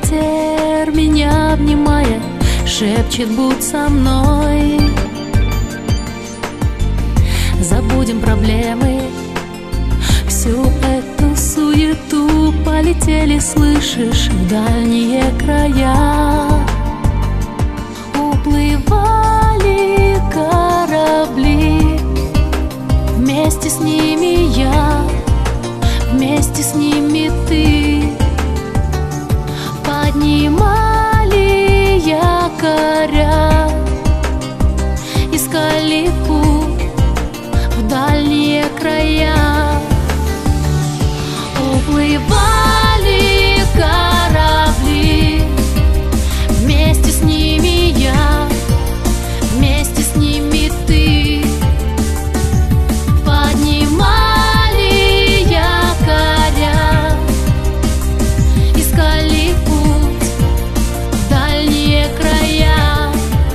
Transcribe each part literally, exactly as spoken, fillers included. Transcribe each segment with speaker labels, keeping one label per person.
Speaker 1: ветер, меня обнимая, шепчет: будь со мной. Забудем проблемы, всю эту суету, полетели, слышишь, в дальние края. Уплывали корабли, вместе с ними я, вместе с ними ты. Поднимали якоря, искали путь в дальние края. Уплывали корабли, вместе с ними я, вместе с ними ты. Поднимали якоря, искали путь в дальние края.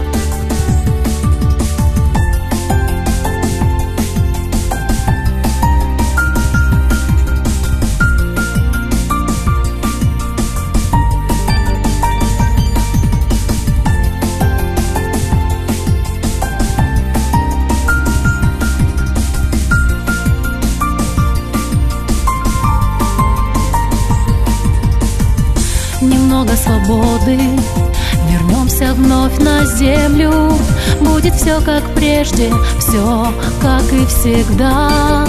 Speaker 1: Немного свободы, вернемся вновь на землю. Будет все как прежде, все как и всегда.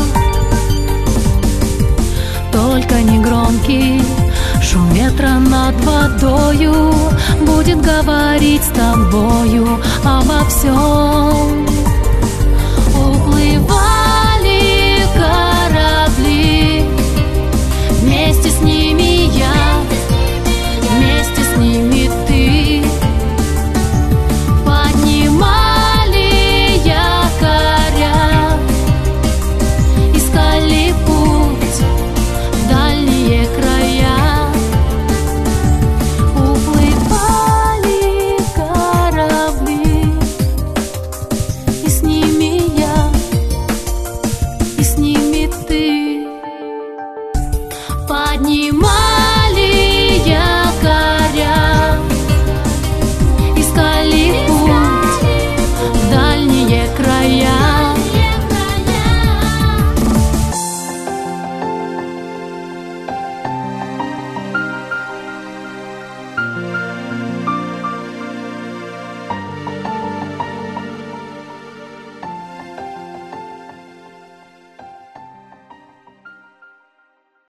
Speaker 1: Только негромкий шум ветра над водою будет говорить с тобою обо всем.